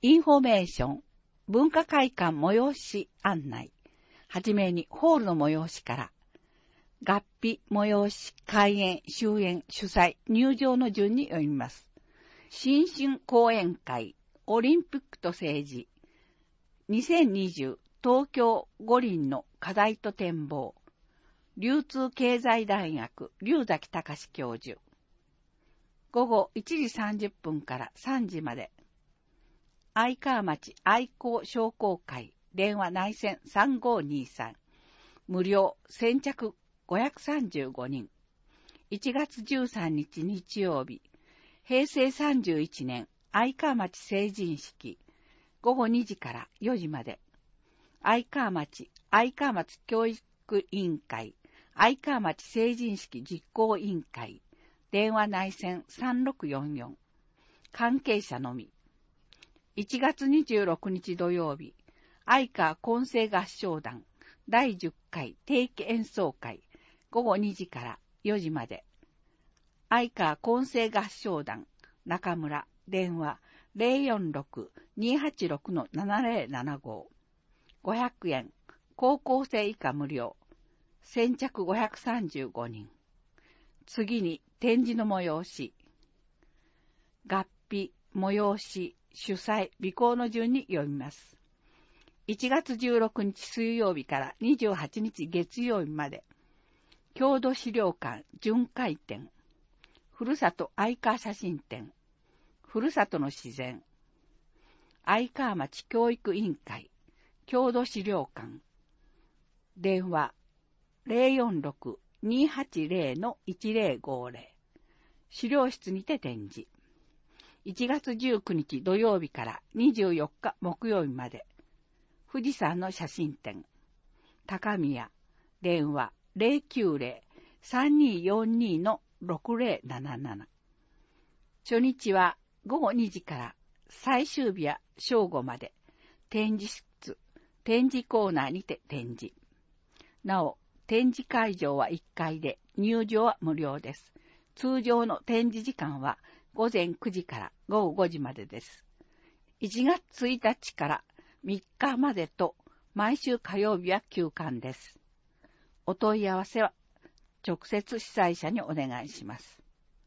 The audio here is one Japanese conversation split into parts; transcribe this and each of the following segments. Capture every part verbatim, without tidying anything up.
インフォメーション、文化会館催し案内。はじめにホールの催しから、合否、催し、開演、終演、主催、入場の順に読みます。新春講演会、オリンピックと政治、にせんにじゅう東京五輪の課題と展望、流通経済大学、龍崎隆教授。午後いちじさんじゅっぷんからさんじまで、愛川町愛好商工会、電話内線さんごーにーさん、無料、先着ごひゃくさんじゅうごにん。いちがつじゅうさんにち日曜日、へいせいさんじゅういちねん愛川町成人式、ごごにじからよじまで、愛川町愛川町教育委員会、愛川町成人式実行委員会、電話内線さんろくよんよん、関係者のみ。いちがつにじゅうろくにち土曜日、愛川混声合唱団だいじゅっかい定期演奏会、ごごにじからよじまで。愛川混声合唱団中村、電話 ゼロよんろく にーはちろく ななゼロななご、ごひゃくえん、高校生以下無料、先着ごひゃくさんじゅうごにん。次に展示の催し、合否、催し、主催、備考の順に読みます。いちがつじゅうろくにち水曜日からにじゅうはちにち月曜日まで、郷土資料館巡回展、ふるさと愛川写真展、ふるさとの自然、愛川町教育委員会、郷土資料館、電話 ゼロよんろく にーはちゼロ いちゼロごゼロ、資料室にて展示。いちがつじゅうくにち土曜日からにじゅうよっか木曜日まで、富士山の写真展、高宮、電話 ゼロきゅうゼロ さんにーよんにー ろくゼロなななな。初日はごごにじから最終日は正午まで、展示室、展示コーナーにて展示。なお、展示会場はいっかいで入場は無料です。通常の展示時間はごぜんくじからごごごじまでです。いちがつついたちからみっかまでと毎週火曜日は休館です。お問い合わせは直接主催者にお願いします。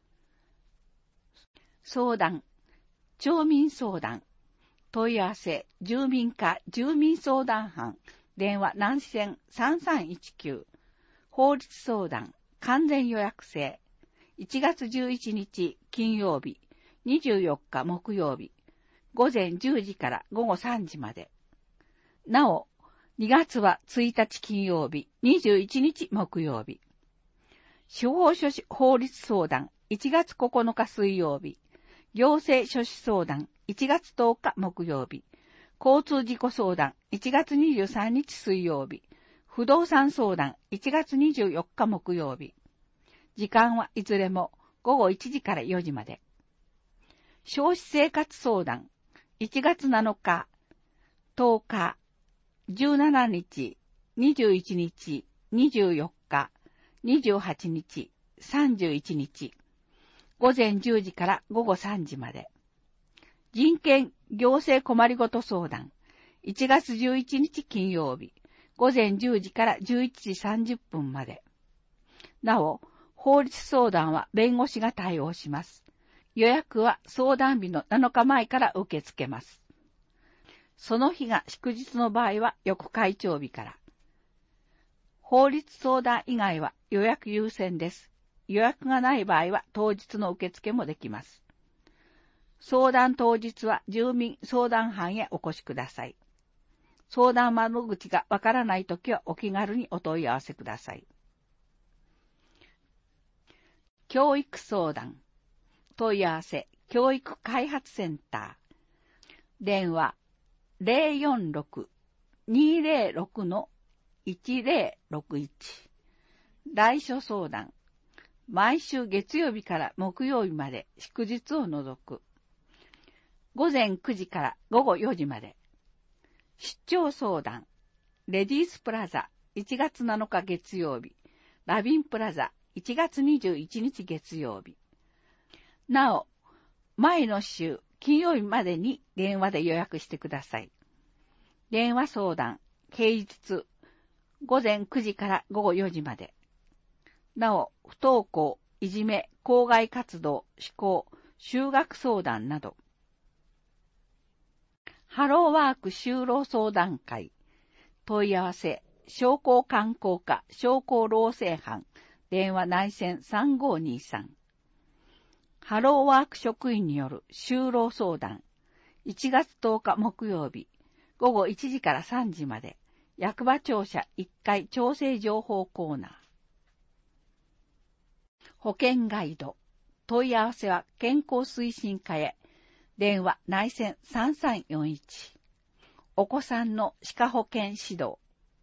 相談、町民相談、問い合わせ、住民課住民相談班、電話南線さんさんいちきゅう、法律相談、完全予約制、いちがつじゅういちにち金曜日、にじゅうよっか木曜日、ごぜんじゅうじからごごさんじまで。なお、にがつはついたち金曜日、にじゅういちにち木曜日。司法書士法律相談、いちがつここのか水曜日。行政書士相談、いちがつとおか木曜日。交通事故相談、いちがつにじゅうさんにち水曜日。不動産相談、いちがつにじゅうよっか木曜日。時間はいずれもごごいちじからよじまで。消費生活相談、いちがつなのか、とおか、じゅうしちにち、にじゅういちにち、にじゅうよっか、にじゅうはちにち、さんじゅういちにち、ごぜんじゅうじからごごさんじまで。人権行政困りごと相談、いちがつじゅういちにち金曜日、ごぜんじゅうじからじゅういちじさんじゅっぷんまで。なお、法律相談は弁護士が対応します。予約は相談日のなのかまえから受け付けます。その日が祝日の場合は翌会長日から。法律相談以外は予約優先です。予約がない場合は当日の受付もできます。相談当日は住民相談班へお越しください。相談窓口がわからないときはお気軽にお問い合わせください。教育相談、問い合わせ、教育開発センター、電話 ゼロよんろく にーゼロろく いちゼロろくいち、来所相談、毎週月曜日から木曜日まで祝日を除く、ごぜんくじからごごよじまで、出張相談、レディースプラザいちがつなのか月曜日、ラビンプラザいちがつにじゅういちにち月曜日。なお、前の週金曜日までに電話で予約してください。電話相談、平日、ごぜんくじからごごよじまで。なお、不登校、いじめ、校外活動、思考、修学相談など。ハローワーク就労相談会。問い合わせ、商工観光課、商工労政班、電話内線さんごーにーさん。ハローワーク職員による就労相談。いちがつとおか木曜日、ごごいちじからさんじまで、役場庁舎いっかい調整情報コーナー。保険ガイド。問い合わせは健康推進課へ。電話内線さんさんよんいち。お子さんの歯科保険指導。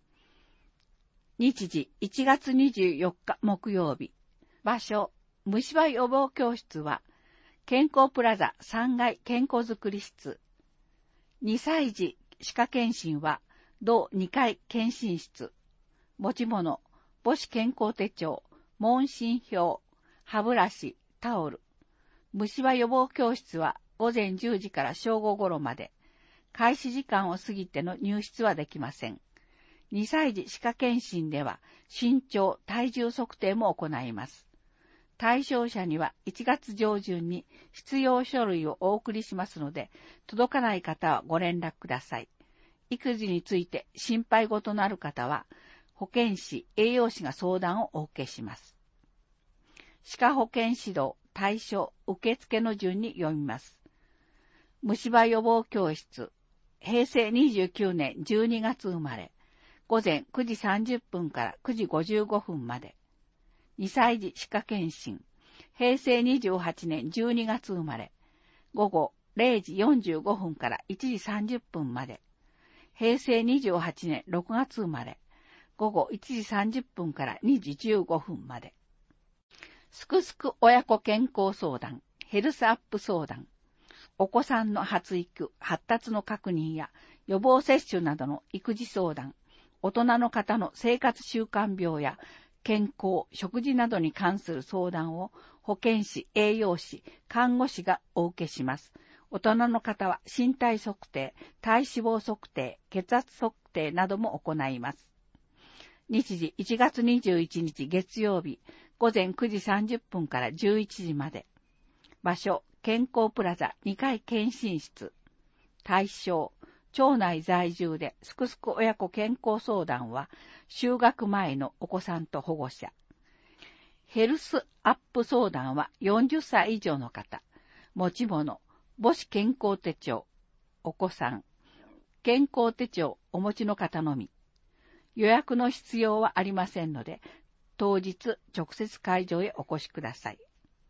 日時いちがつにじゅうよっか木曜日。場所、虫歯予防教室は、健康プラザさんがい健康づくり室。にさい児歯科検診は、同にかい検診室。持ち物、母子健康手帳、問診票、歯ブラシ、タオル。虫歯予防教室はごぜんじゅうじから正午頃まで。開始時間を過ぎての入室はできません。にさい児歯科検診では身長、体重測定も行います。対象者にはいちがつ上旬に必要書類をお送りしますので、届かない方はご連絡ください。育児について心配事のある方は、保健師、栄養士が相談をお受けします。歯科保健指導、対象、受付の順に読みます。虫歯予防教室、へいせいにじゅうきゅうねんじゅうにがつ生まれ、ごぜんくじさんじゅっぷんからくじごじゅうごふんまで。にさい児歯科検診、へいせいにじゅうはちねんじゅうにがつ生まれ、ごごれいじよんじゅうごふんからいちじさんじゅっぷんまで。へいせいにじゅうはちねんろくがつ生まれ、ごごいちじさんじゅっぷんからにじじゅうごふんまで。すくすく親子健康相談、ヘルスアップ相談。お子さんの発育、発達の確認や予防接種などの育児相談、大人の方の生活習慣病や健康、食事などに関する相談を保健師、栄養士、看護師がお受けします。大人の方は身体測定、体脂肪測定、血圧測定なども行います。日時いちがつにじゅういちにち月曜日、ごぜんくじさんじゅっぷんからじゅういちじまで。場所、健康プラザにかい検診室。対象、町内在住ですくすく親子健康相談は、就学前のお子さんと保護者。ヘルスアップ相談はよんじゅっさい以上の方。持ち物、母子健康手帳、お子さん。健康手帳お持ちの方のみ。予約の必要はありませんので、当日直接会場へお越しください。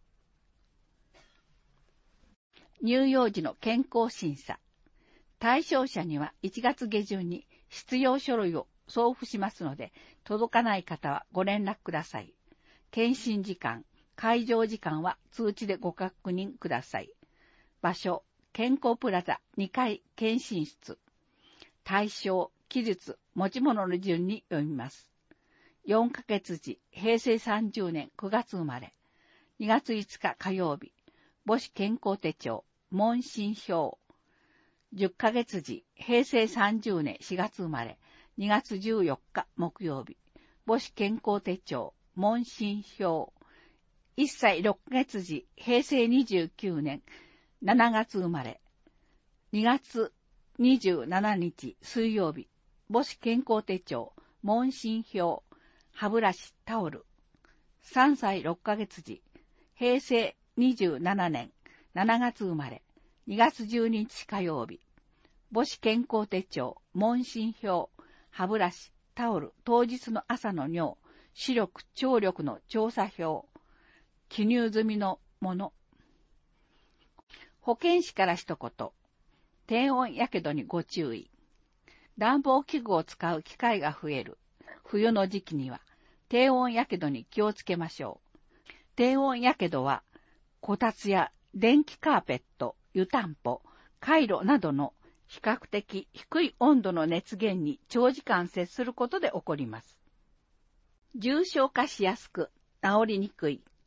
乳幼児の健康審査。対象者にはいちがつげじゅんに必要書類を送付しますので、届かない方はご連絡ください。検診時間、会場時間は通知でご確認ください。場所、健康プラザにかい検診室。対象、期日、持ち物の順に読みます。よんかげつじ、へいせいさんじゅうねんくがつ生まれ。にがついつか火曜日、母子健康手帳、問診票。じゅっかげつじ、へいせいさんじゅうねんしがつ生まれ。にがつじゅうよっか木曜日、母子健康手帳、問診票。いっさいろっかげつじ、へいせいにじゅうきゅうねんしちがつ生まれ。にがつにじゅうしちにち水曜日、母子健康手帳、問診票、歯ブラシ、タオル。さんさいろっかげつじ、へいせいにじゅうななねんしちがつ生まれ。にがつじゅうににち火曜日、母子健康手帳、問診票、歯ブラシ、タオル、当日の朝の尿、視力、聴力の調査票、記入済みのもの。保健師から一言。低温やけどにご注意。暖房器具を使う機会が増える。冬の時期には低温やけどに気をつけましょう。低温やけどは、こたつや電気カーペット、湯たんぽ、カイロなどの比較的低い温度の熱源に長時間接することで起こります。重症化しやすく、治りにくい。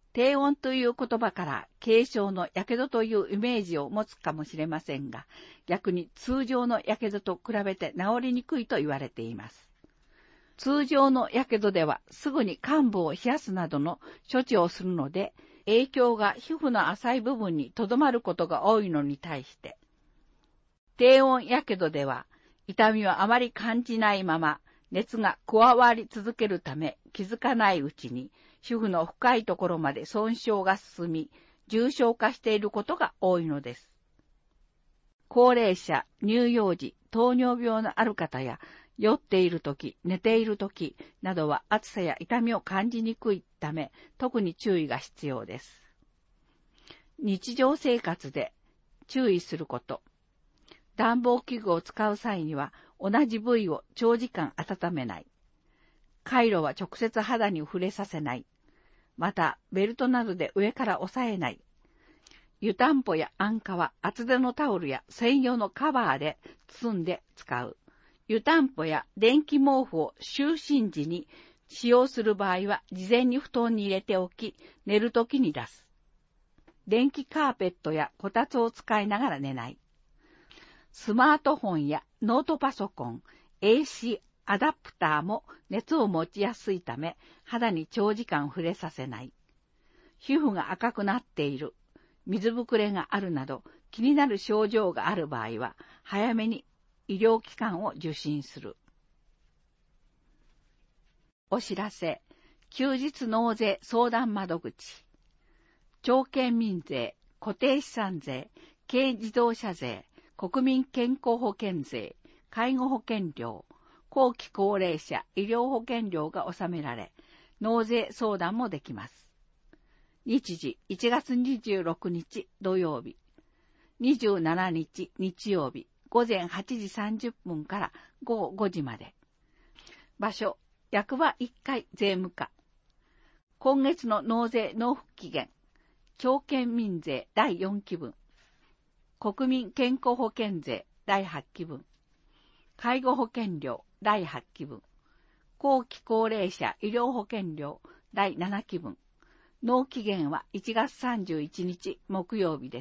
低温という言葉から軽症の火傷というイメージを持つかもしれませんが、逆に通常の火傷と比べて治りにくいと言われています。通常の火傷ではすぐに患部を冷やすなどの処置をするので、影響が皮膚の浅い部分にとどまることが多いのに対して、低温火傷では痛みはあまり感じないまま熱が加わり続けるため、気づかないうちに皮膚の深いところまで損傷が進み、重症化していることが多いのです。高齢者、乳幼児、糖尿病のある方や、酔っているとき、寝ているときなどは暑さや痛みを感じにくいため、特に注意が必要です。日常生活で注意すること。暖房器具を使う際には、同じ部位を長時間温めない。カイロは直接肌に触れさせない。また、ベルトなどで上から押さえない。湯たんぽや安価は厚手のタオルや専用のカバーで包んで使う。湯たんぽや電気毛布を就寝時に使用する場合は事前に布団に入れておき、寝るときに出す。電気カーペットやこたつを使いながら寝ない。スマートフォンやノートパソコン、エーシー アダプターも熱を持ちやすいため、肌に長時間触れさせない。皮膚が赤くなっている、水ぶくれがあるなど気になる症状がある場合は、早めに医療機関を受診する。お知らせ、休日納税相談窓口。町県民税、固定資産税、軽自動車税、国民健康保険税、介護保険料、後期高齢者医療保険料が納められ、納税相談もできます。日時いちがつにじゅうろくにち土曜日、にじゅうしちにち日曜日、午前はちじさんじゅっぷんからごごごじまで。場所、役場いっかい税務課。今月の納税納付期限、町県民税だいよんきぶん、国民健康保険税だいはちきぶん、介護保険料だいはちきぶん、後期高齢者医療保険料だいななきぶん、納期限はいちがつさんじゅういちにち木曜日です。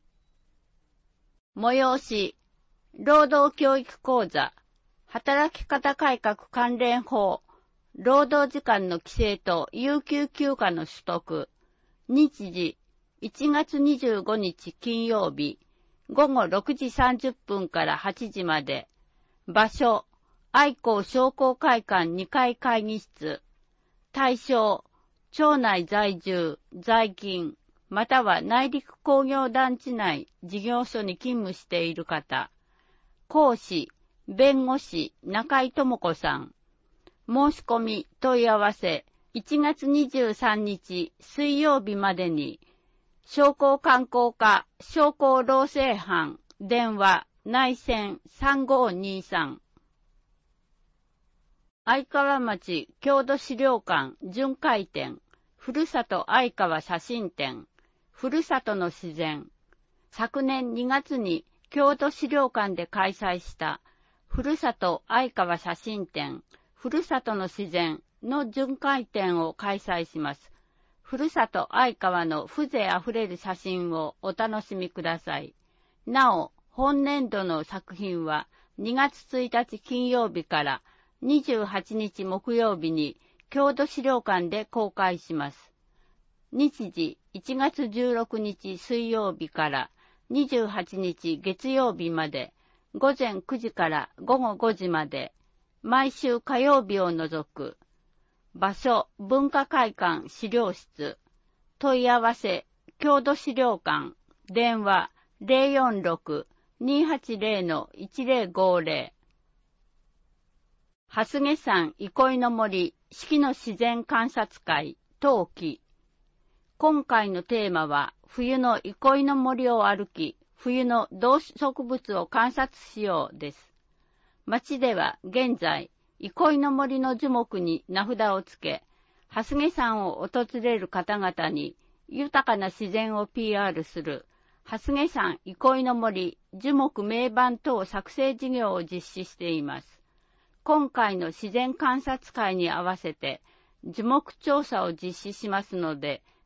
催し、労働教育講座、働き方改革関連法、労働時間の規制と有給休暇の取得、日時、いちがつにじゅうごにち金曜日、ごごろくじさんじゅっぷんからはちじまで、場所、愛好商工会館にかい会議室、対象、町内在住、在勤、または内陸工業団地内事業所に勤務している方、講師、弁護士、中井智子さん、申し込み、問い合わせ、いちがつにじゅうさんにち水曜日までに、商工観光課、商工労政班、電話、内線さんごにさん。相川町郷土資料館巡回展、ふるさと相川写真展、ふるさとの自然。昨年にがつに郷土資料館で開催したふるさと相川写真展、ふるさとの自然の巡回展を開催します。ふるさと相川の風情あふれる写真をお楽しみください。なお、本年度の作品はにがつついたち金曜日からにじゅうはちにち木曜日に郷土資料館で公開します。日時いちがつじゅうろくにち水曜日からにじゅうはちにち月曜日まで、ごぜんくじからごごごじまで、毎週火曜日を除く。場所、文化会館資料室。問い合わせ、郷土資料館。電話、ゼロよんろく にはちゼロ いちゼロごゼロ。蓮毛山憩いの森四季の自然観察会冬季。今回のテーマは、冬の憩いの森を歩き、冬の動植物を観察しようです。町では現在、憩いの森の樹木に名札をつけ、蓮毛山を訪れる方々に豊かな自然を ピーアール する、蓮毛山憩いの森樹木名板等作成事業を実施しています。今回の自然観察会に合わせて、樹木調査を実施しますので、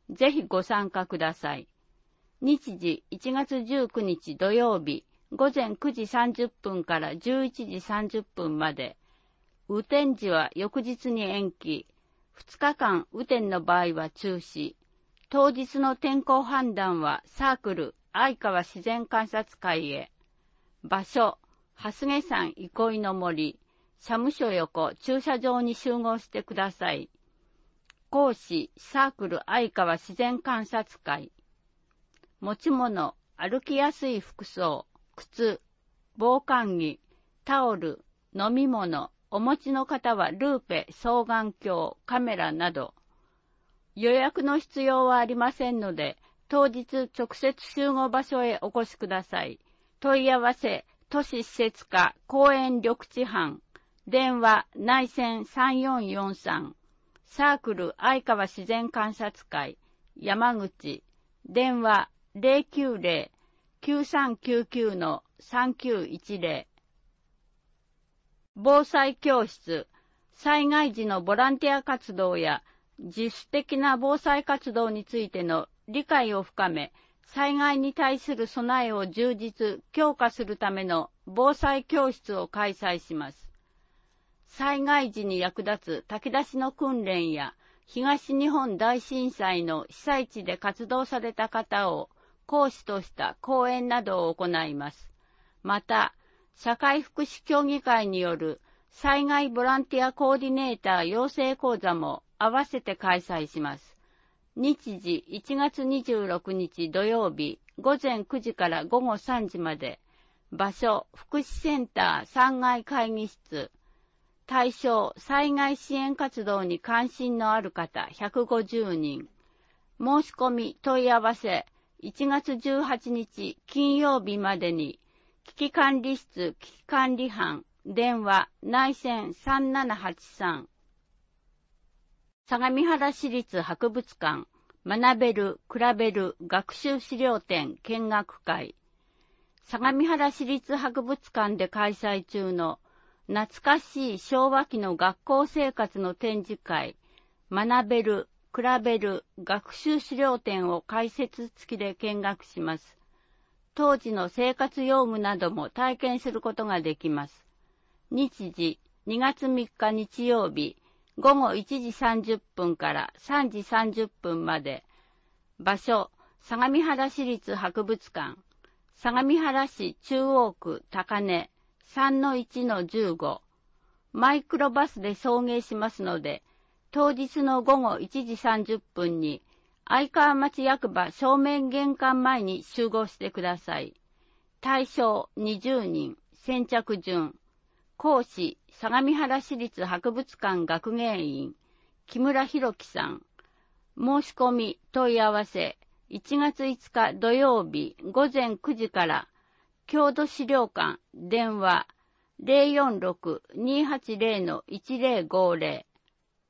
ぜひご参加ください。日時いちがつじゅうくにち土曜日、ごぜんくじさんじゅっぷんからじゅういちじさんじゅっぷんまで。雨天時は翌日に延期。ふつかかん雨天の場合は中止。当日の天候判断はサークル相川自然観察会へ。場所、蓮毛山憩いの森、社務所横駐車場に集合してください。講師、サークル相川自然観察会。持ち物、歩きやすい服装、靴、防寒着、タオル、飲み物、お持ちの方はルーペ、双眼鏡、カメラなど。予約の必要はありませんので、当日直接集合場所へお越しください。問い合わせ、都市施設課公園緑地班、電話内線さんよんよんさん、サークル相川自然観察会、山口、電話ゼロきゅうゼロ きゅうさんきゅうきゅう さんきゅういちゼロ。防災教室、災害時のボランティア活動や自主的な防災活動についての理解を深め、災害に対する備えを充実、強化するための防災教室を開催します。災害時に役立つ炊き出しの訓練や、東日本大震災の被災地で活動された方を講師とした講演などを行います。また、社会福祉協議会による災害ボランティアコーディネーター養成講座も合わせて開催します。日時いちがつにじゅうろくにち土曜日ごぜんくじからごごさんじまで。場所、福祉センターさんがい会議室。対象、災害支援活動に関心のある方ひゃくごじゅうにん。申し込み問い合わせいちがつじゅうはちにち金曜日までに。危機管理室危機管理班、電話内線さんななはちさん。相模原市立博物館、学べる、比べる学習資料展見学会。相模原市立博物館で開催中の懐かしい昭和期の学校生活の展示会、学べる、比べる学習資料展を解説付きで見学します。当時の生活用具なども体験することができます。日時にがつみっか日曜日、ごごいちじさんじゅっぷんからさんじさんじゅっぷんまで。場所、相模原市立博物館。相模原市中央区高根 さんのいちのじゅうご。マイクロバスで送迎しますので、当日のごごいちじさんじゅっぷんに相川町役場正面玄関前に集合してください。対象にじゅうにん、先着順。講師、相模原市立博物館学芸員、木村博樹さん。申し込み、問い合わせ、いちがついつか土曜日ごぜんくじから、郷土資料館、電話、ゼロよんろく にーはちゼロ のいちゼロごゼロ。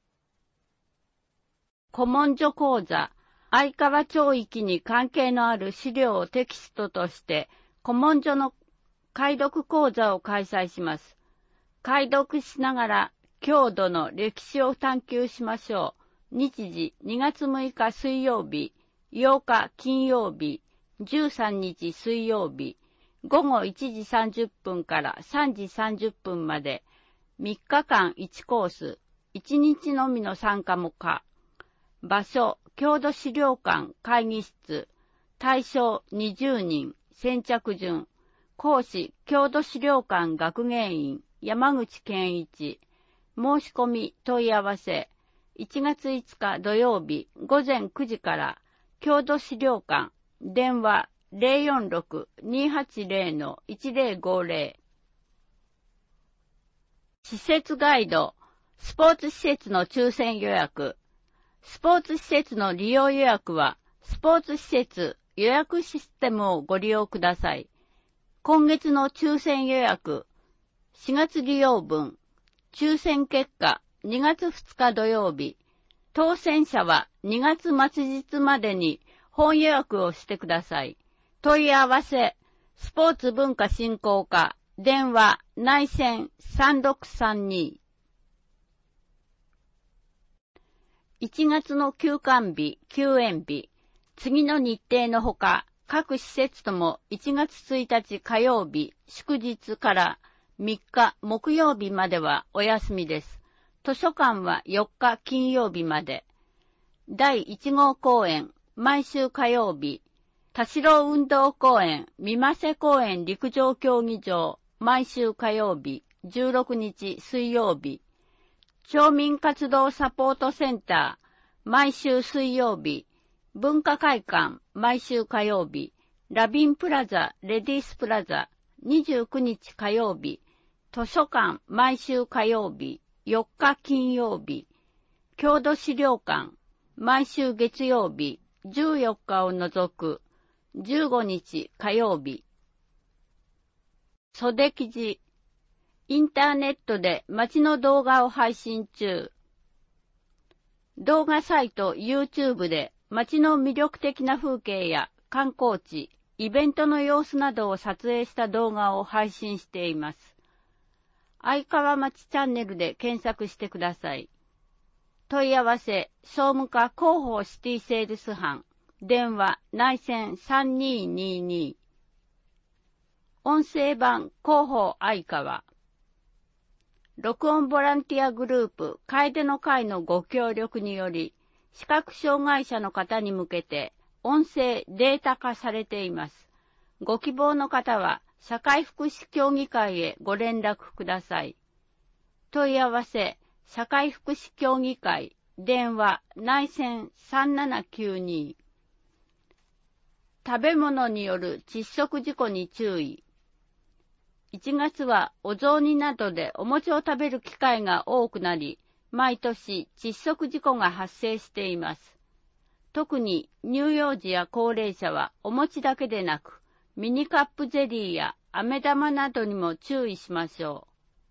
古文書講座、相川町域に関係のある資料をテキストとして、古文書の解読講座を開催します。解読しながら、郷土の歴史を探求しましょう。日時にがつむいか水曜日、ようか金曜日、じゅうさんにち水曜日、ごごいちじさんじゅっぷんからさんじさんじゅっぷんまで、みっかかんいちコース、いちにちのみの参加も可。場所、郷土資料館会議室。対象にじゅうにん、先着順。講師、郷土資料館学芸員、山口健一。申し込み問い合わせ、いちがついつか土曜日ごぜんくじから、郷土資料館、電話ゼロよんろく にーはちゼロ のいちゼロごゼロ。施設ガイド、スポーツ施設の抽選予約。スポーツ施設の利用予約は、スポーツ施設予約システムをご利用ください。今月の抽選予約、しがつ利用分、抽選結果にがつふつか土曜日、当選者はにがつ末日までに本予約をしてください。問い合わせ、スポーツ文化振興課、電話内線さんろくさんに。 いちがつの休館日、休園日、次の日程のほか、各施設ともいちがつついたち火曜日、祝日からみっか木曜日まではお休みです。図書館はよっか金曜日まで。だいいち号公演、毎週火曜日。田代運動公園、三瀬公園陸上競技場、毎週火曜日、じゅうろくにち水曜日。町民活動サポートセンター、毎週水曜日。文化会館、毎週火曜日。ラビンプラザ、レディースプラザ、にじゅうくにち火曜日。図書館、毎週火曜日。よっか金曜日。郷土資料館、毎週月曜日。じゅうよっかを除く。じゅうごにち火曜日。袖記事。インターネットで街の動画を配信中。動画サイト YouTube で街の魅力的な風景や観光地、イベントの様子などを撮影した動画を配信しています。相川町チャンネルで検索してください。問い合わせ、総務課広報シティセールス班、電話内線さんにーにーにー。音声版広報相川。録音ボランティアグループ、楓の会のご協力により、視覚障害者の方に向けて音声データ化されています。ご希望の方は社会福祉協議会へご連絡ください。問い合わせ、社会福祉協議会、電話内線さんななきゅうに。食べ物による窒息事故に注意。いちがつはお雑煮などでお餅を食べる機会が多くなり、毎年窒息事故が発生しています。特に乳幼児や高齢者はお餅だけでなく、ミニカップゼリーや飴玉などにも注意しましょ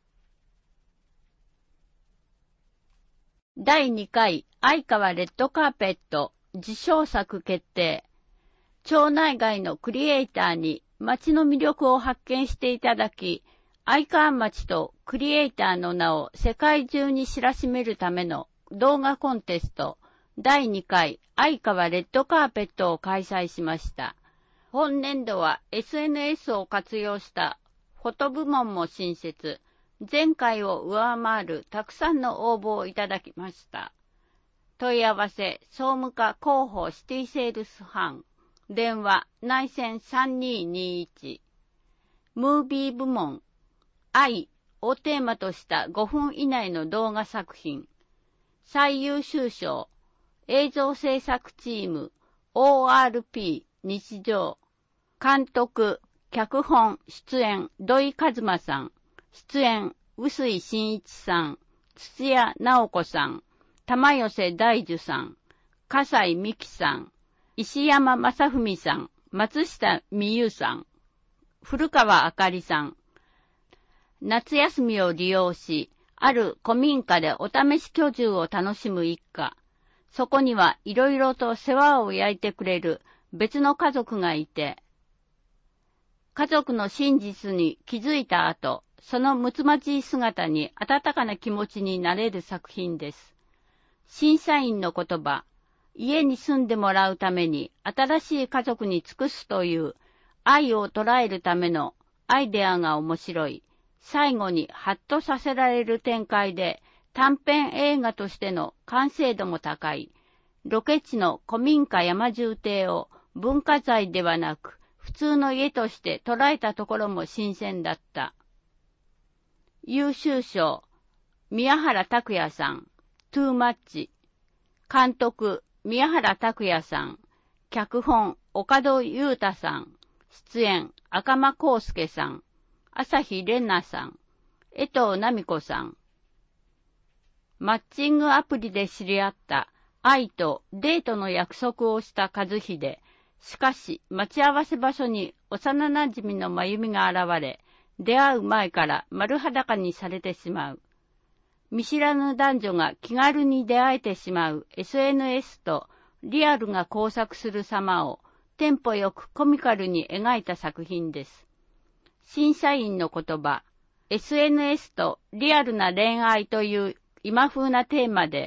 う。だいにかい相川レッドカーペット受賞作決定。町内外のクリエイターに町の魅力を発見していただき、相川町とクリエイターの名を世界中に知らしめるための動画コンテストだいにかい相川レッドカーペットを開催しました。本年度は エスエヌエス を活用したフォト部門も新設。前回を上回るたくさんの応募をいただきました。問い合わせ、総務課広報シティセールス班。電話内線さんにーにーいち。ムービー部門、愛をテーマとしたごふん以内の動画作品。最優秀賞、映像制作チーム オーアールピー 日常。監督、脚本、出演、土井一馬さん。出演、臼井真一さん。土屋直子さん。玉寄大樹さん。笠井美希さん。石山正文さん、松下美優さん、古川あかりさん。夏休みを利用し、ある古民家でお試し居住を楽しむ一家。そこにはいろいろと世話を焼いてくれる別の家族がいて、家族の真実に気づいた後、そのむつまじい姿に温かな気持ちになれる作品です。審査員の言葉、家に住んでもらうために新しい家族に尽くすという愛を捉えるためのアイデアが面白い。最後にハッとさせられる展開で短編映画としての完成度も高い。ロケ地の古民家山住邸を文化財ではなく普通の家として捉えたところも新鮮だった。優秀賞、宮原拓也さん、トゥーマッチ。監督、宮原拓也さん。脚本、岡戸優太さん。出演、赤間康介さん。朝日蓮奈さん。江藤奈美子さん。マッチングアプリで知り合った愛とデートの約束をした和秀。しかし、待ち合わせ場所に幼馴染の真由美が現れ、出会う前から丸裸にされてしまう。見知らぬ男女が気軽に出会えてしまう エスエヌエス とリアルが交錯する様をテンポよくコミカルに描いた作品です。審査員の言葉、エスエヌエス とリアルな恋愛という今風なテーマで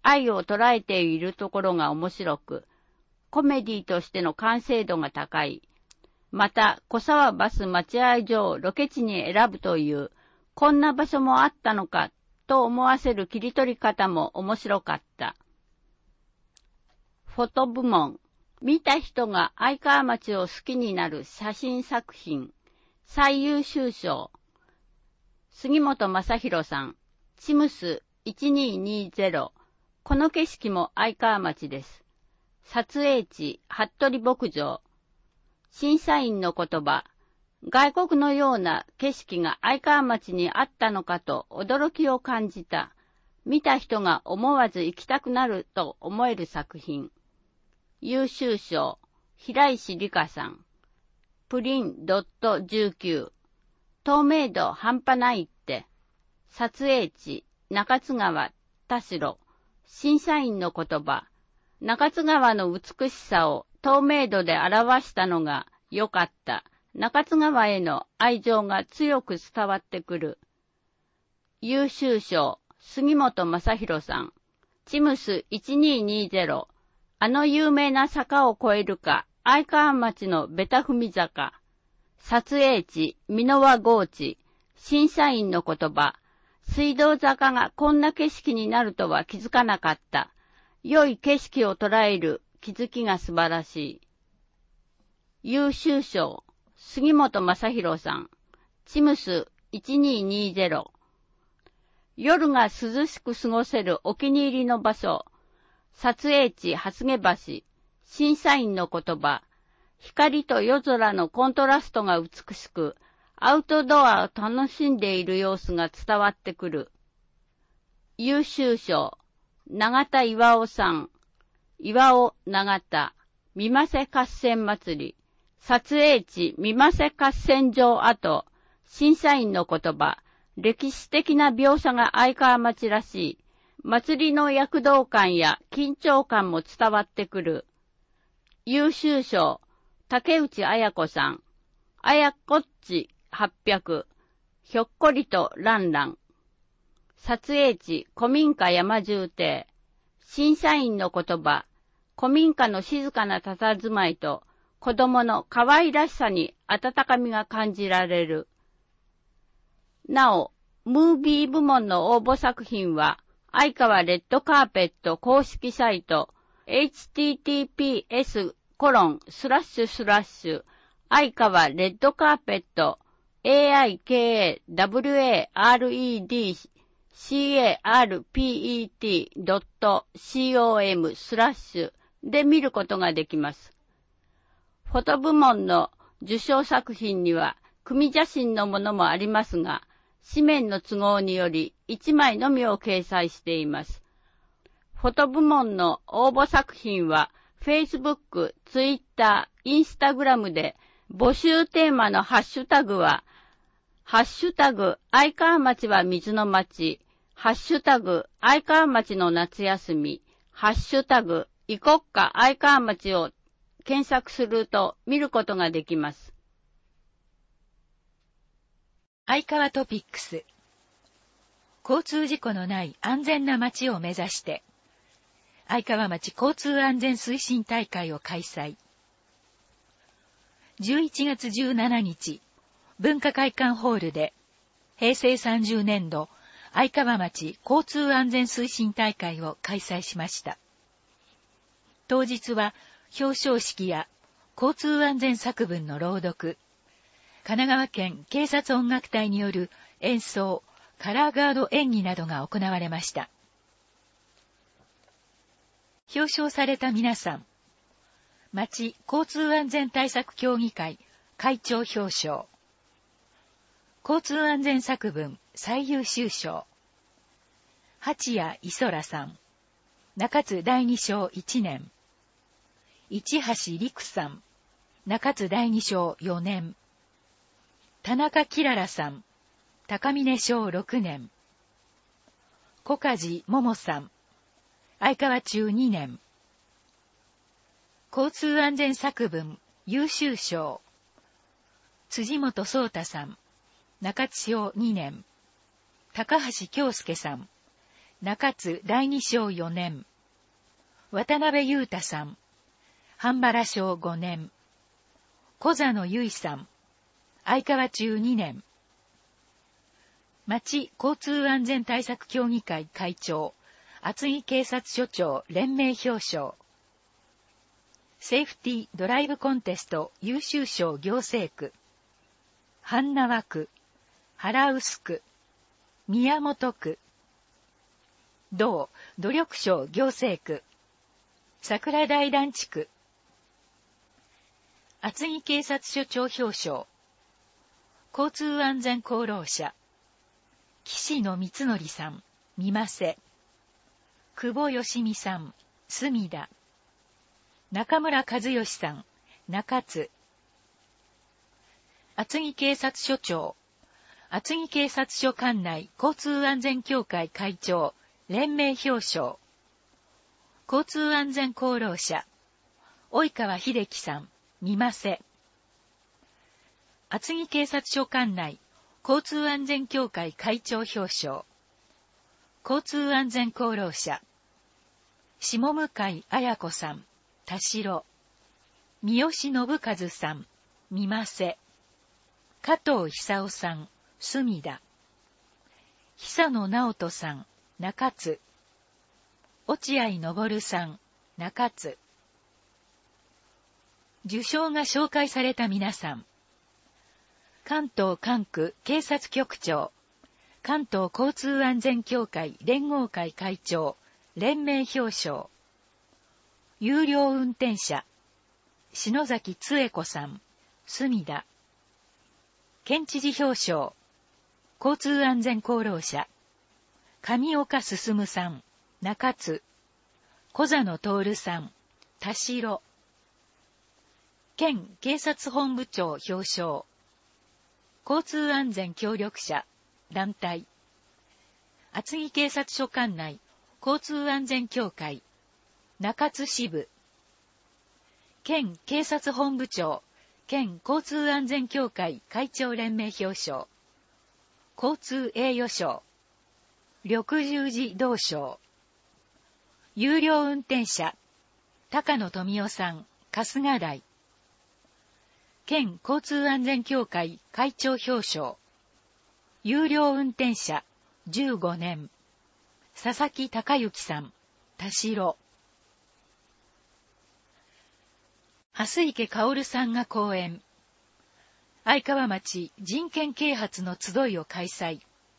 愛を捉えているところが面白く、コメディとしての完成度が高い。また、小沢バス待合所をロケ地に選ぶという、こんな場所もあったのかと思わせる切り取り方も面白かった。フォト部門。見た人が愛川町を好きになる写真作品。最優秀賞。杉本正弘さん。チムスいちにーにーぜろ。この景色も愛川町です。撮影地、服部牧場。審査員の言葉。外国のような景色が愛川町にあったのかと驚きを感じた。見た人が思わず行きたくなると思える作品。優秀賞、平石理香さん。プリン じゅうきゅう。透明度半端ないって。撮影地、中津川、田代。審査員の言葉。中津川の美しさを透明度で表したのが良かった。中津川への愛情が強く伝わってくる。優秀賞、杉本正弘さん。チムスいちにーにーぜろ。あの有名な坂を越えるか、愛川町のベタ踏み坂。撮影地、箕輪郷地。審査員の言葉。水道坂がこんな景色になるとは気づかなかった。良い景色を捉える気づきが素晴らしい。優秀賞、杉本正弘さん。チムスいちにーにーぜろ。夜が涼しく過ごせるお気に入りの場所。撮影地、蓮毛橋。審査員の言葉。光と夜空のコントラストが美しく、アウトドアを楽しんでいる様子が伝わってくる。優秀賞、永田巌さん。巌永田。三瀬合戦祭り。撮影地、三瀬合戦場跡。審査員の言葉。歴史的な描写が愛川町らしい。祭りの躍動感や緊張感も伝わってくる。優秀賞、竹内彩子さん。あやこっちはっぴゃく。ひょっこりとランラン。撮影地、古民家山住邸。審査員の言葉。古民家の静かな佇まいと子供の可愛らしさに温かみが感じられる。なお、ムービー部門の応募作品は、愛川レッドカーペット公式サイト エイチティーティーピーエスコロンスラッシュスラッシュ愛川レッドカーペット エーアイケーエーダブリューエーアールイーディーシーエーアールピーイーティードットコム スラッシュで見ることができます。フォト部門の受賞作品には組写真のものもありますが、紙面の都合によりいちまいのみを掲載しています。フォト部門の応募作品は Facebook、Twitter、Instagram で募集テーマのハッシュタグはハッシュタグ愛川町は水の町、ハッシュタグ愛川町の夏休み、ハッシュタグいこっか愛川町を検索すると見ることができます。 愛川トピックス。交通事故のない安全な街を目指して、愛川町交通安全推進大会を開催。じゅういちがつじゅうしちにち、文化会館ホールで、平成さんじゅうねんど愛川町交通安全推進大会を開催しました。当日は表彰式や交通安全作文の朗読、神奈川県警察音楽隊による演奏、カラーガード演技などが行われました。表彰された皆さん、町交通安全対策協議会会長表彰、交通安全作文最優秀賞、八谷磯良さん、中津だいに章いちねん、市橋陸さん、中津だいに章よねん、田中きららさん、高峰章ろくねん、小梶桃さん、愛川中にねん、交通安全作文優秀賞、辻本壮太さん、中津章にねん、高橋京介さん、 中津第二章よねん。渡辺裕太さん、半原省ごねん。小座野由衣さん、相川中にねん。町交通安全対策協議会会長、厚木警察署長連名表彰。セーフティードライブコンテスト優秀賞行政区。半縄区、原臼区、宮本区。同努力賞行政区。桜台団地区。厚木警察署長表彰。交通安全功労者。岸野光則さん、三瀬。久保義美さん、隅田。中村和義さん、中津。厚木警察署長。厚木警察署管内交通安全協会会長、連名表彰。交通安全功労者。及川秀樹さん、三瀬。厚木警察署管内交通安全協会会長表彰。交通安全功労者。下向綾子さん、田代。三好信和さん、三瀬。加藤久夫さん、隅田。久野直人さん、中津。落合昇さん、中津。受賞が紹介された皆さん。関東管区警察局長、関東交通安全協会連合会会長、連名表彰。有料運転者、篠崎津恵子さん、隅田。県知事表彰、交通安全功労者、上岡進さん、中津。小座野徹さん、田代。県警察本部長表彰。交通安全協力者、団体。厚木警察署管内交通安全協会、中津支部。県警察本部長、県交通安全協会会長連名表彰。交通栄誉賞。緑十字銅賞。有料運転者、高野富夫さん、春日台。県交通安全協会会長表彰。有料運転者、じゅうごねん。佐々木隆之さん、田代。蓮池薫さんが講演。相川町人権啓発の集いを開催。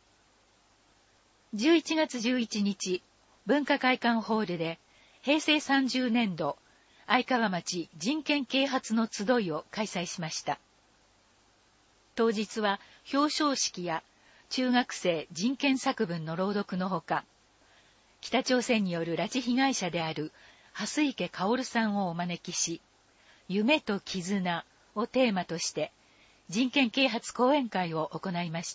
じゅういちがつじゅういちにち、文化会館ホールで、へいせいさんじゅうねんど、相川町人権啓発の集いを開催しました。当日は表彰式や中学生人権作文の朗読のほか、北朝鮮による拉致被害者である蓮池薫さんをお招きし、夢と絆をテーマとして人権啓発講演会を行いました。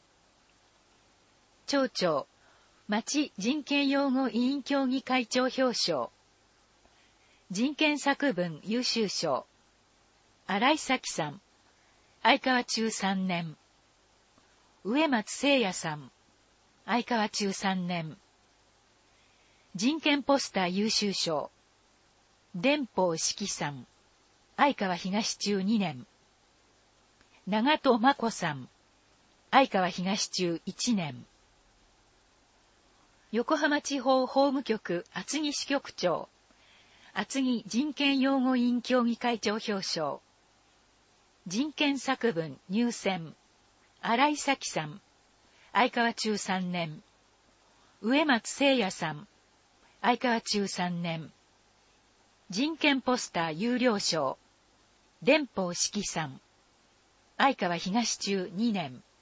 町長、町人権擁護委員協議会長表彰。人権作文優秀賞。新井咲さん。相川中さんねん。植松聖也さん。相川中さんねん。人権ポスター優秀賞。伝法式さん。相川東中にねん。長戸真子さん。相川東中いちねん。横浜地方法務局厚木支局長。厚木人権擁護委員協議会長表彰。人権作文入選。新井咲さん。相川中さんねん。植松聖也さん。相川中さんねん。人権ポスター有料賞。伝法式さん。相川東中にねん。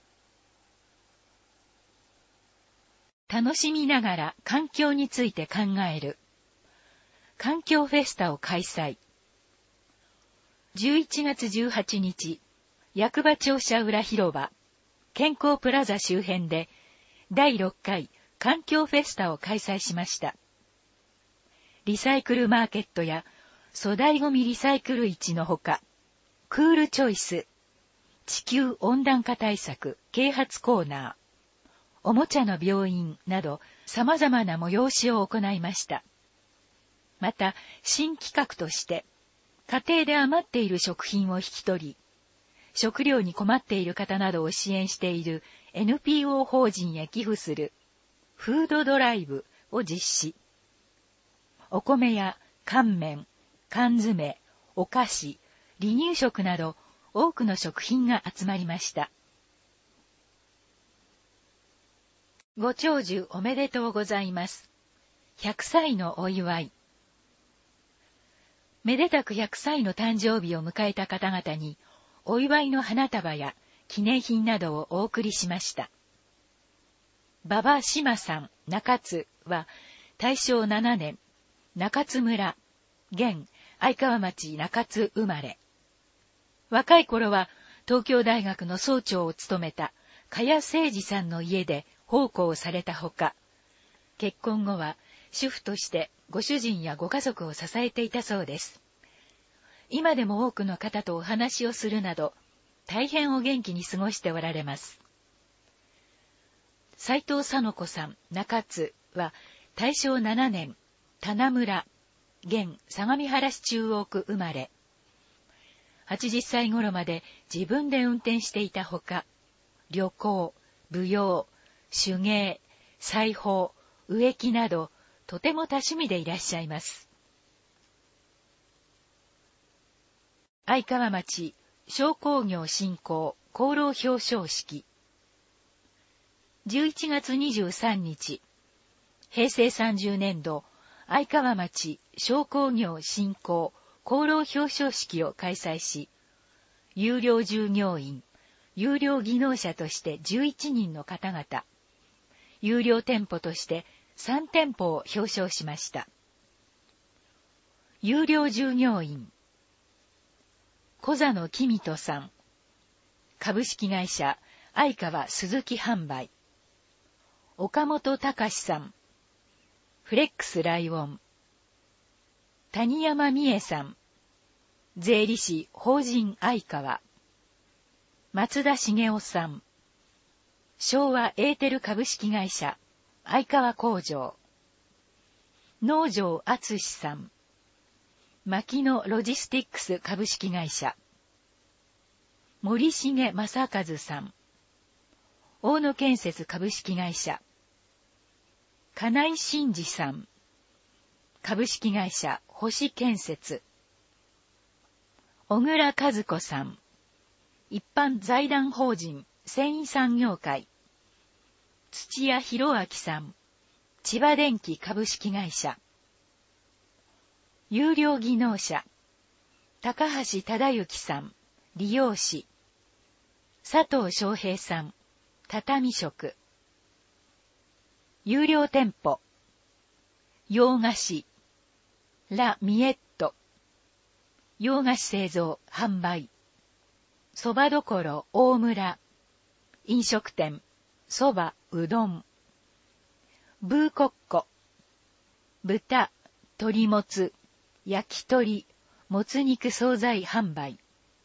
楽しみながら環境について考える。環境フェスタを開催。じゅういちがつじゅうはちにち、役場庁舎裏広場、健康プラザ周辺で、だいろっかい環境フェスタを開催しました。リサイクルマーケットや粗大ごみリサイクル市のほか、クールチョイス、地球温暖化対策啓発コーナー、 おもちゃの病院など様々な催しを行いました。また、新企画として、家庭で余っている食品を引き取り、食料に困っている方などを支援している エヌピーオー 法人へ寄付するフードドライブを実施。お米や乾麺、缶詰、お菓子、離乳食など多くの食品が集まりました。ご長寿おめでとうございます。ひゃくさいのお祝い。めでたくひゃくさいの誕生日を迎えた方々に、お祝いの花束や記念品などをお送りしました。馬場島さん中津は、大正ななねん、中津村、現愛川町中津生まれ。若い頃は東京大学の総長を務めた加谷誠二さんの家で奉公されたほか、結婚後は主婦としてご主人やご家族を支えていたそうです。今でも多くの方とお話をするなど、大変お元気に過ごしておられます。斉藤佐野子さん中津は、大正ななねん、棚村、現相模原市中央区生まれ。はちじゅっさい頃まで自分で運転していたほか、旅行、舞踊、手芸、裁縫、植木など、とても多趣味でいらっしゃいます。愛川町商工業振興功労表彰式。じゅういちがつにじゅうさんにち、平成さんじゅうねんど愛川町商工業振興功労表彰式を開催し、有料従業員、有料技能者としてじゅういちにんの方々、有料店舗としてさんてんぽを表彰しました。有料従業員、小座野公人さん、株式会社愛川鈴木販売、岡本隆さん、フレックスライオン、谷山美恵さん、税理士法人愛川、松田茂雄さん、昭和エーテル株式会社愛川工場、農場敦さん、牧野ロジスティックス株式会社、森重正和さん、大野建設株式会社、金井真二さん、株式会社星建設、小倉和子さん、一般財団法人繊維産業会、土屋博明さん、千葉電機株式会社、有料技能者、高橋忠之さん、理容師、佐藤翔平さん、畳職、有料店舗、洋菓子、ラ・ミエット、洋菓子製造、販売、そばどころ大村、飲食店、そば、うどん、ブーコッコ、豚、鶏もつ、焼き鳥、もつ肉惣菜販売。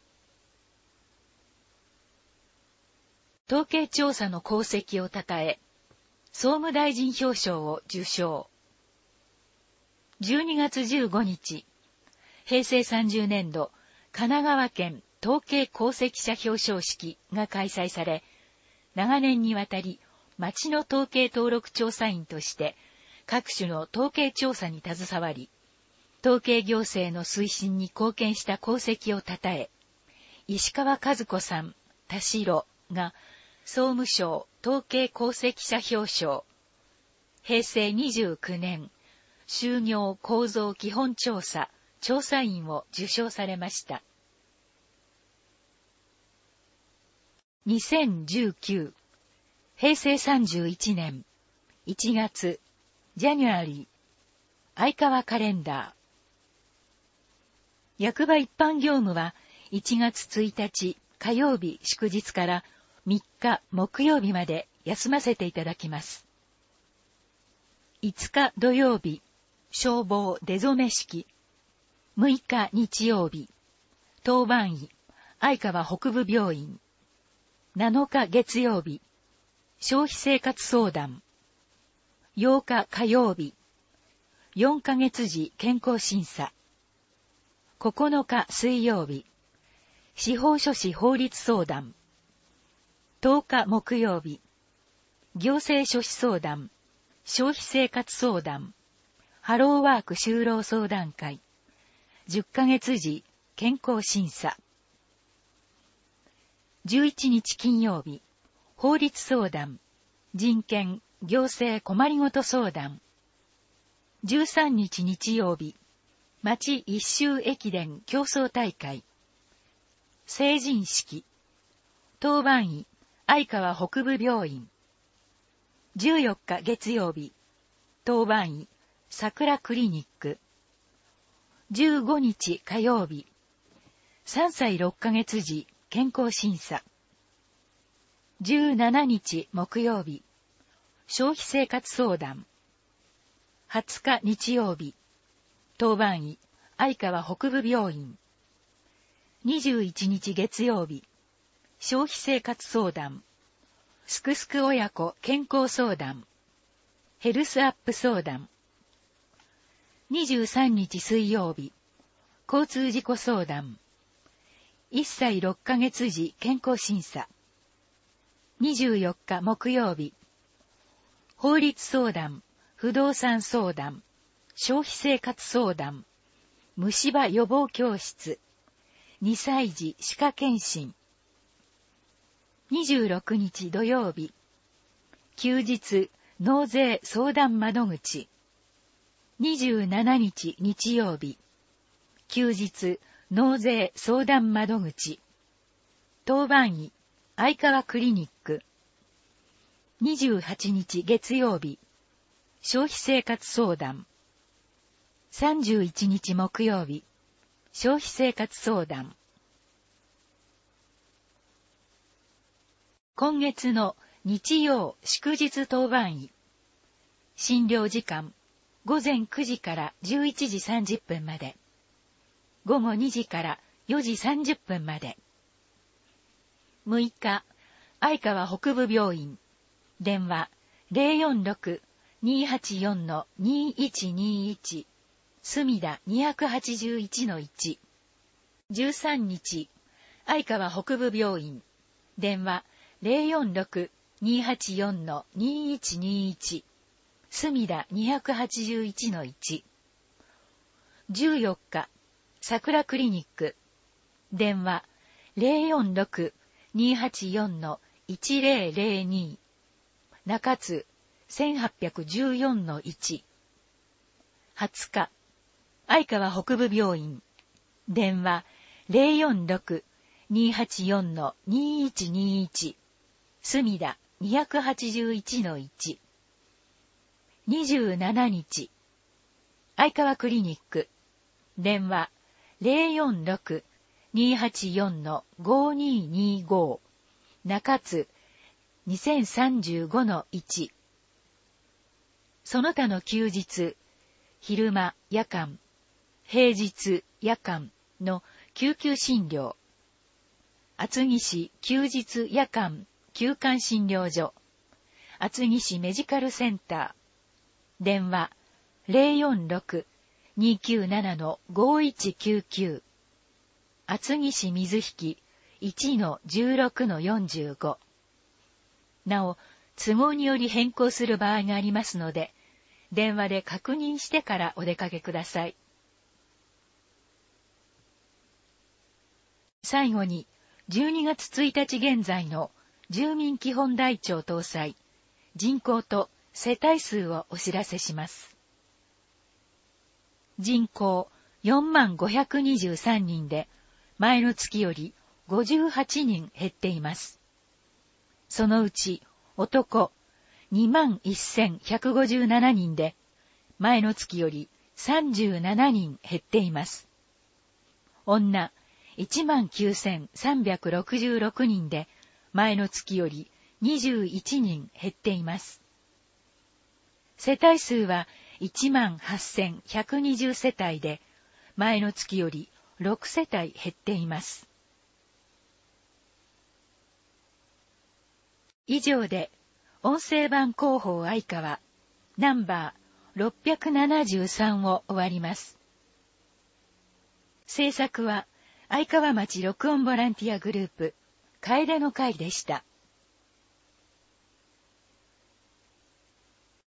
統計調査の功績をたたえ、総務大臣表彰を受賞。じゅうにがつじゅうごにち、平成さんじゅうねんど神奈川県統計功績者表彰式が開催され、長年にわたり町の統計登録調査員として各種の統計調査に携わり、統計行政の推進に貢献した功績をたたえ、石川和子さん、田代が総務省統計功績者表彰、平成にじゅうきゅうねん就業構造基本調査調査員を受賞されました。にせんじゅうきゅう、平成さんじゅういちねんいちがつ、ジャニュアリー、愛川カレンダー。役場一般業務はいちがつついたち火曜日祝日からみっか木曜日まで休ませていただきます。いつか土曜日、消防出初め式。むいか日曜日、当番医、愛川北部病院。なのか月曜日、 消費生活相談。ようか火曜日。よんかげつ時健康審査。ここのか水曜日。司法書士法律相談。とおか木曜日。行政書士相談。消費生活相談。ハローワーク就労相談会。じゅっかげつ時健康審査。じゅういちにち金曜日。法律相談。人権、行政困りごと相談。じゅうさんにち日曜日。町一周駅伝競争大会。成人式。当番医、相川北部病院。じゅうよっか月曜日。当番医、桜クリニック。じゅうごにち火曜日。さんさいろっかげつ時健康審査。じゅうしちにち木曜日。消費生活相談。はつか日曜日。当番医、相川北部病院。にじゅういちにち月曜日。消費生活相談。すくすく親子健康相談。ヘルスアップ相談。にじゅうさんにち水曜日。交通事故相談。いっさいろっかげつ時健康審査。にじゅうよっか木曜日。法律相談、不動産相談、消費生活相談、虫歯予防教室、にさい児歯科検診。にじゅうろくにち土曜日。休日納税相談窓口。にじゅうしちにち日曜日。休日納税相談窓口。当番医、相川クリニック。にじゅうはちにち月曜日。消費生活相談。さんじゅういちにち木曜日。消費生活相談。今月の日曜祝日当番医。診療時間、ごぜんくじからじゅういちじさんじゅっぷんまで。ごごにじからよじさんじゅっぷんまで。むいか、相川北部病院。電話 ゼロよんろく にーはちよん にーいちにーいち 墨田 にーはちいちのいち。じゅうさんにち、相川北部病院。電話 ゼロよんろく にーはちよん にーいちにーいち 墨田 にーはちいちのいち。じゅうよっか、桜クリニック。電話 ゼロよんろく にーはちよん いちゼロゼロに。中津 せんはっぴゃくじゅうよんのいち。はつか、相川北部病院。電話 ゼロよんろく にーはちよん にーいちにーいち 墨田 にーはちいちのいち。にじゅうしちにち、相川クリニック。電話 ゼロよんろく にーはちよん ごにーにーご。中津にせんさんじゅうごのいち。その他の休日、昼間、夜間、平日、夜間の救急診療。厚木市休日夜間休館診療所。厚木市メディカルセンター。電話 ゼロよんろく にーきゅうなな ごいちきゅうきゅう。厚木市水引 いちのじゅうろくのよんじゅうご。なお、都合により変更する場合がありますので、電話で確認してからお出かけください。最後に、じゅうにがつついたち現在の住民基本台帳搭載、人口と世帯数をお知らせします。人口よんまんごひゃくにじゅうさんにんで、前の月よりごじゅうはちにん減っています。そのうち男 にまんせんひゃくごじゅうななにんで、前の月よりさんじゅうななにん減っています。女 いちまんきゅうせんさんびゃくろくじゅうろくにんで、前の月よりにじゅういちにん減っています。世帯数はいちまんはっせんひゃくにじゅうせたいで、前の月よりろくせたい減っています。以上で、 音声版広報相川ナンバーろっぴゃくななじゅうさんを終わります。制作は相川町録音ボランティアグループ楓の会でした。